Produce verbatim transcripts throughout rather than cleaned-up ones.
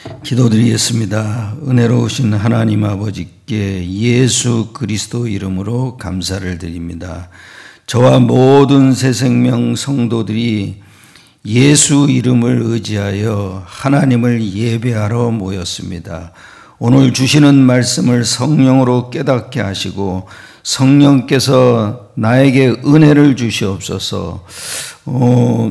기도드리겠습니다. 은혜로우신 하나님 아버지께 예수 그리스도 이름으로 감사를 드립니다. 저와 모든 새생명 성도들이 예수 이름을 의지하여 하나님을 예배하러 모였습니다. 오늘 주시는 말씀을 성령으로 깨닫게 하시고 성령께서 나에게 은혜를 주시옵소서. 어,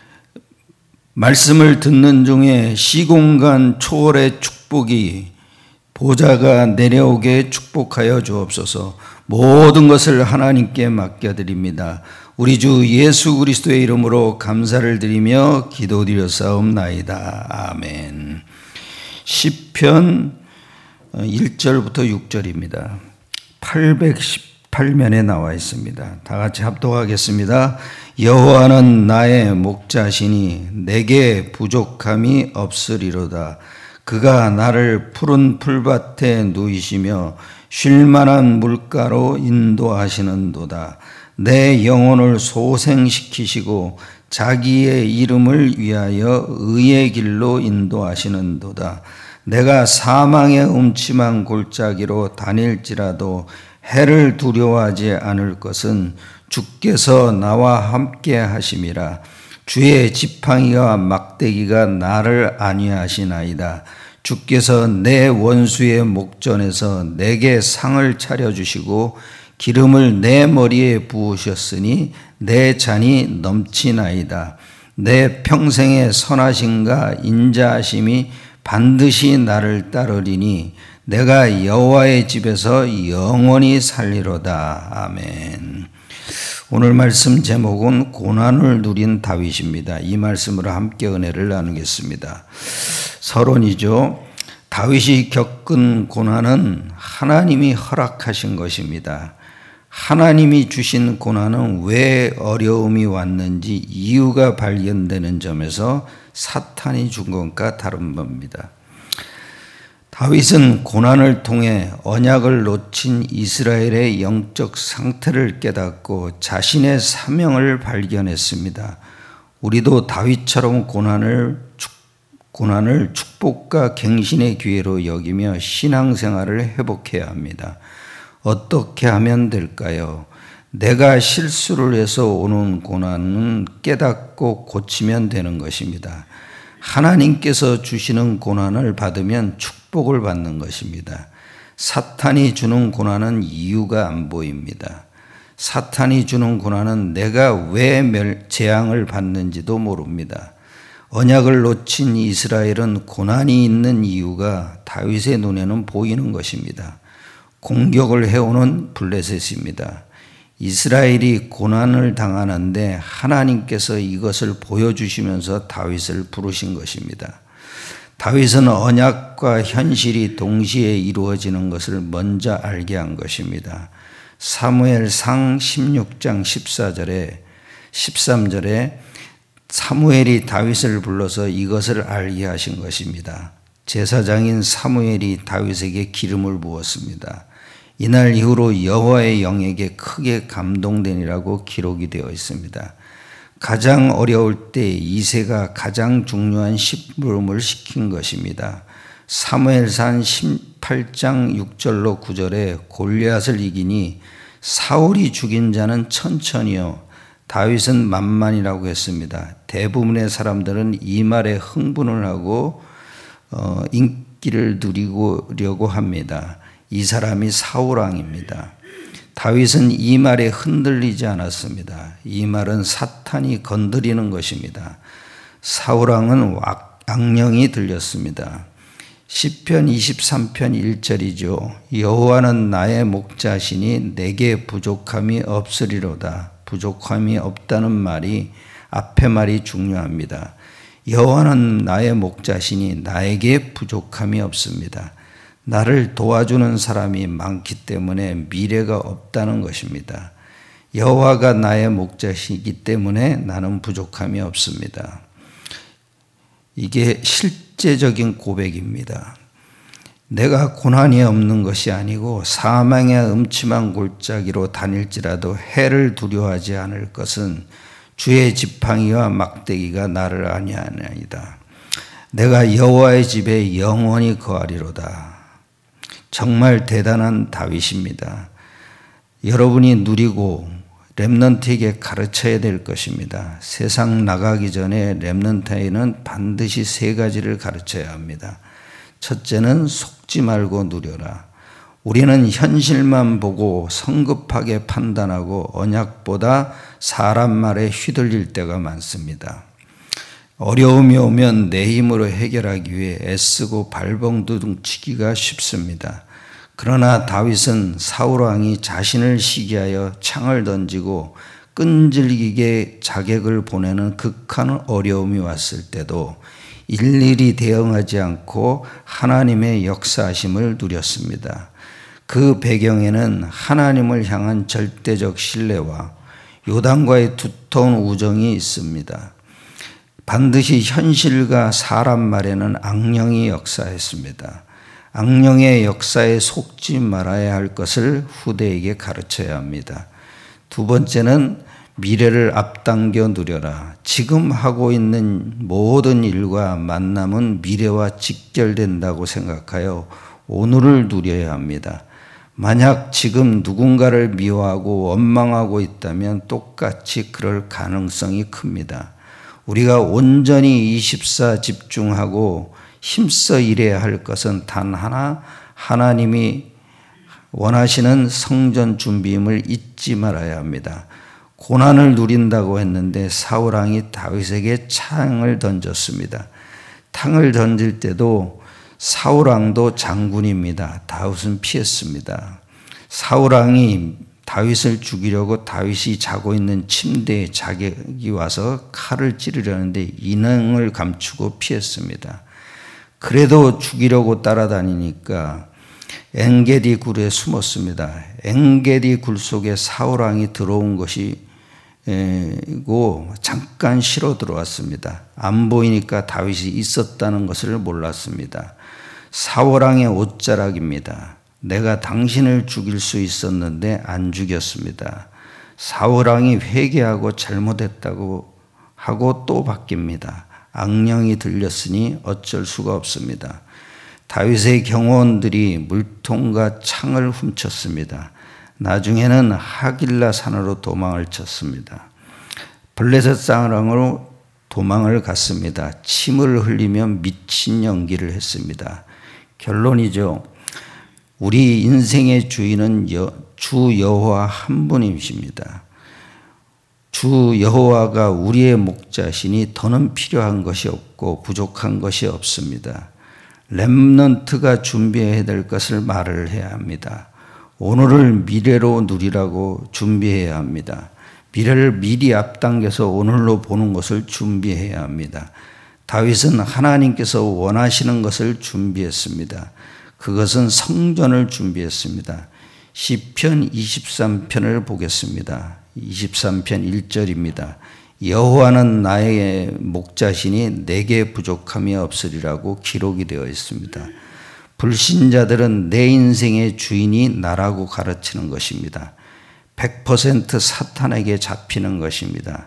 말씀을 듣는 중에 시공간 초월의 축복이 보좌가 내려오게 축복하여 주옵소서. 모든 것을 하나님께 맡겨드립니다. 우리 주 예수 그리스도의 이름으로 감사를 드리며 기도드렸사옵나이다. 아멘. 시편 일 절부터 육 절입니다. 팔백십팔 면에 나와 있습니다. 다 같이 합독하겠습니다. 여호와는 나의 목자시니 내게 부족함이 없으리로다. 그가 나를 푸른 풀밭에 누이시며 쉴만한 물가로 인도하시는도다. 내 영혼을 소생시키시고 자기의 이름을 위하여 의의 길로 인도하시는도다. 내가 사망의 음침한 골짜기로 다닐지라도 해를 두려워하지 않을 것은 주께서 나와 함께 하심이라. 주의 지팡이와 막대기가 나를 안위하시나이다. 주께서 내 원수의 목전에서 내게 상을 차려주시고 기름을 내 머리에 부으셨으니 내 잔이 넘치나이다. 내 평생의 선하심과 인자하심이 반드시 나를 따르리니 내가 여호와의 집에서 영원히 살리로다. 아멘. 오늘 말씀 제목은 고난을 누린 다윗입니다. 이 말씀으로 함께 은혜를 나누겠습니다. 서론이죠. 다윗이 겪은 고난은 하나님이 허락하신 것입니다. 하나님이 주신 고난은 왜 어려움이 왔는지 이유가 발견되는 점에서 사탄이 준 것과 다른 겁니다. 다윗은 고난을 통해 언약을 놓친 이스라엘의 영적 상태를 깨닫고 자신의 사명을 발견했습니다. 우리도 다윗처럼 고난을, 고난을 축복과 갱신의 기회로 여기며 신앙생활을 회복해야 합니다. 어떻게 하면 될까요? 내가 실수를 해서 오는 고난은 깨닫고 고치면 되는 것입니다. 하나님께서 주시는 고난을 받으면 축복을 받는 것입니다. 사탄이 주는 고난은 이유가 안 보입니다. 사탄이 주는 고난은 내가 왜 재앙을 받는지도 모릅니다. 언약을 놓친 이스라엘은 고난이 있는 이유가 다윗의 눈에는 보이는 것입니다. 공격을 해오는 블레셋입니다. 이스라엘이 고난을 당하는데 하나님께서 이것을 보여주시면서 다윗을 부르신 것입니다. 다윗은 언약과 현실이 동시에 이루어지는 것을 먼저 알게 한 것입니다. 사무엘상 십육 장 십사 절에 십삼 절에 사무엘이 다윗을 불러서 이것을 알게 하신 것입니다. 제사장인 사무엘이 다윗에게 기름을 부었습니다. 이날 이후로 여호와의 영에게 크게 감동되니라고 기록이 되어 있습니다. 가장 어려울 때 이새가 가장 중요한 심부름을 시킨 것입니다. 사무엘상 십팔 장 육 절로 구 절에 골리앗을 이기니 사울이 죽인 자는 천천히요 다윗은 만만이라고 했습니다. 대부분의 사람들은 이 말에 흥분을 하고 어, 인기를 누리려고 합니다. 이 사람이 사울왕입니다. 다윗은 이 말에 흔들리지 않았습니다. 이 말은 사탄이 건드리는 것입니다. 사울왕은 악령이 들렸습니다. 시편 이십삼 편 일 절이죠. 여호와는 나의 목자시니 내게 부족함이 없으리로다. 부족함이 없다는 말이 앞에 말이 중요합니다. 여호와는 나의 목자시니 나에게 부족함이 없습니다. 나를 도와주는 사람이 많기 때문에 미래가 없다는 것입니다. 여호와가 나의 목자시기 때문에 나는 부족함이 없습니다. 이게 실제적인 고백입니다. 내가 고난이 없는 것이 아니고 사망의 음침한 골짜기로 다닐지라도 해를 두려워하지 않을 것은 주의 지팡이와 막대기가 나를 안위하나이다. 내가 여호와의 집에 영원히 거하리로다. 정말 대단한 다윗입니다. 여러분이 누리고 렘넌트에게 가르쳐야 될 것입니다. 세상 나가기 전에 렘넌트에게는 반드시 세 가지를 가르쳐야 합니다. 첫째는 속지 말고 누려라. 우리는 현실만 보고 성급하게 판단하고 언약보다 사람 말에 휘둘릴 때가 많습니다. 어려움이 오면 내 힘으로 해결하기 위해 애쓰고 발버둥치기가 쉽습니다. 그러나 다윗은 사울 왕이 자신을 시기하여 창을 던지고 끈질기게 자객을 보내는 극한 어려움이 왔을 때도 일일이 대응하지 않고 하나님의 역사하심을 누렸습니다. 그 배경에는 하나님을 향한 절대적 신뢰와 요단과의 두터운 우정이 있습니다. 반드시 현실과 사람 말에는 악령이 역사했습니다. 악령의 역사에 속지 말아야 할 것을 후대에게 가르쳐야 합니다. 두 번째는 미래를 앞당겨 누려라. 지금 하고 있는 모든 일과 만남은 미래와 직결된다고 생각하여 오늘을 누려야 합니다. 만약 지금 누군가를 미워하고 원망하고 있다면 똑같이 그럴 가능성이 큽니다. 우리가 온전히 이십사 집중하고 힘써 일해야 할 것은 단 하나, 하나님이 원하시는 성전 준비임을 잊지 말아야 합니다. 고난을 누린다고 했는데 사울 왕이 다윗에게 창을 던졌습니다. 창을 던질 때도 사울 왕도 장군입니다. 다윗은 피했습니다. 사울 왕이 다윗을 죽이려고 다윗이 자고 있는 침대에 자객이 와서 칼을 찌르려는데 인형을 감추고 피했습니다. 그래도 죽이려고 따라다니니까 엔게디 굴에 숨었습니다. 엔게디 굴 속에 사울 왕이 들어온 것이 고 잠깐 쉬러 들어왔습니다. 안 보이니까 다윗이 있었다는 것을 몰랐습니다. 사울 왕의 옷자락입니다. 내가 당신을 죽일 수 있었는데 안 죽였습니다. 사울 왕이 회개하고 잘못했다고 하고 또 바뀝니다. 악령이 들렸으니 어쩔 수가 없습니다. 다윗의 경호원들이 물통과 창을 훔쳤습니다. 나중에는 하길라 산으로 도망을 쳤습니다. 블레셋 사람으로 도망을 갔습니다. 침을 흘리며 미친 연기를 했습니다. 결론이죠. 우리 인생의 주인은 여, 주 여호와 한 분이십니다. 주 여호와가 우리의 목자시니 더는 필요한 것이 없고 부족한 것이 없습니다. 렘넌트가 준비해야 될 것을 말을 해야 합니다. 오늘을 미래로 누리라고 준비해야 합니다. 미래를 미리 앞당겨서 오늘로 보는 것을 준비해야 합니다. 다윗은 하나님께서 원하시는 것을 준비했습니다. 그것은 성전을 준비했습니다. 시편 이십삼 편을 보겠습니다. 이십삼 편 일 절입니다. 여호와는 나의 목자시니 내게 부족함이 없으리라고 기록이 되어 있습니다. 불신자들은 내 인생의 주인이 나라고 가르치는 것입니다. 백 퍼센트 사탄에게 잡히는 것입니다.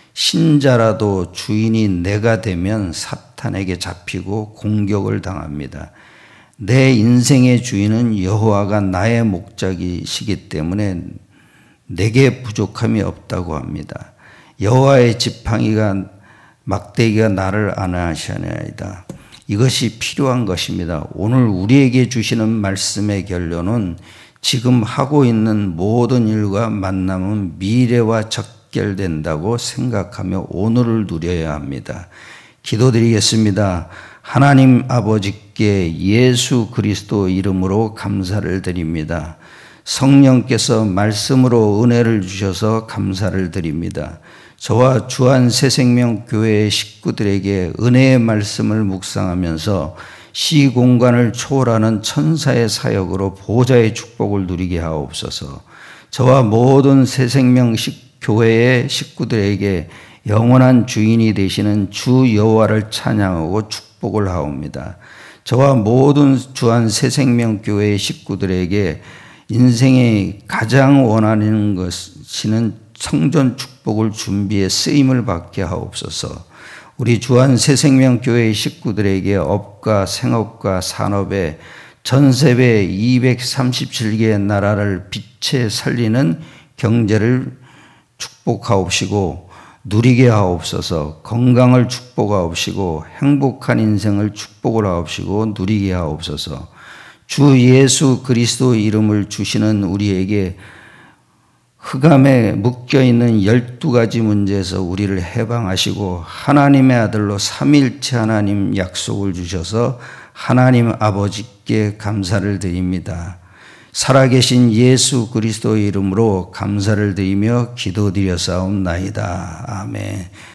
신자라도 주인이 내가 되면 사탄에게 잡히고 공격을 당합니다. 내 인생의 주인은 여호와가 나의 목자이시기 때문에 내게 부족함이 없다고 합니다. 여호와의 지팡이가 막대기가 나를 안하시나이다. 이것이 필요한 것입니다. 오늘 우리에게 주시는 말씀의 결론은 지금 하고 있는 모든 일과 만남은 미래와 적결된다고 생각하며 오늘을 누려야 합니다. 기도드리겠습니다. 하나님 아버지께 예수 그리스도 이름으로 감사를 드립니다. 성령께서 말씀으로 은혜를 주셔서 감사를 드립니다. 저와 주한 새생명교회의 식구들에게 은혜의 말씀을 묵상하면서 시공간을 초월하는 천사의 사역으로 보좌의 축복을 누리게 하옵소서. 저와 모든 새생명 교회의 식구들에게 영원한 주인이 되시는 주 여호와를 찬양하고 축복을 하옵니다. 저와 모든 주한 새생명교회의 식구들에게 인생에 가장 원하는 것이는 성전 축복을 준비해 쓰임을 받게 하옵소서. 우리 주한 새생명교회 식구들에게 업과 생업과 산업에 전세배 이백삼십칠 개의 나라를 빛에 살리는 경제를 축복하옵시고 누리게 하옵소서. 건강을 축복하옵시고 행복한 인생을 축복을 하옵시고 누리게 하옵소서. 주 예수 그리스도 이름을 주시는 우리에게 흑암에 묶여있는 열두 가지 문제에서 우리를 해방하시고 하나님의 아들로 삼일체 하나님 약속을 주셔서 하나님 아버지께 감사를 드립니다. 살아계신 예수 그리스도의 이름으로 감사를 드리며 기도드려 싸움나이다. 아멘.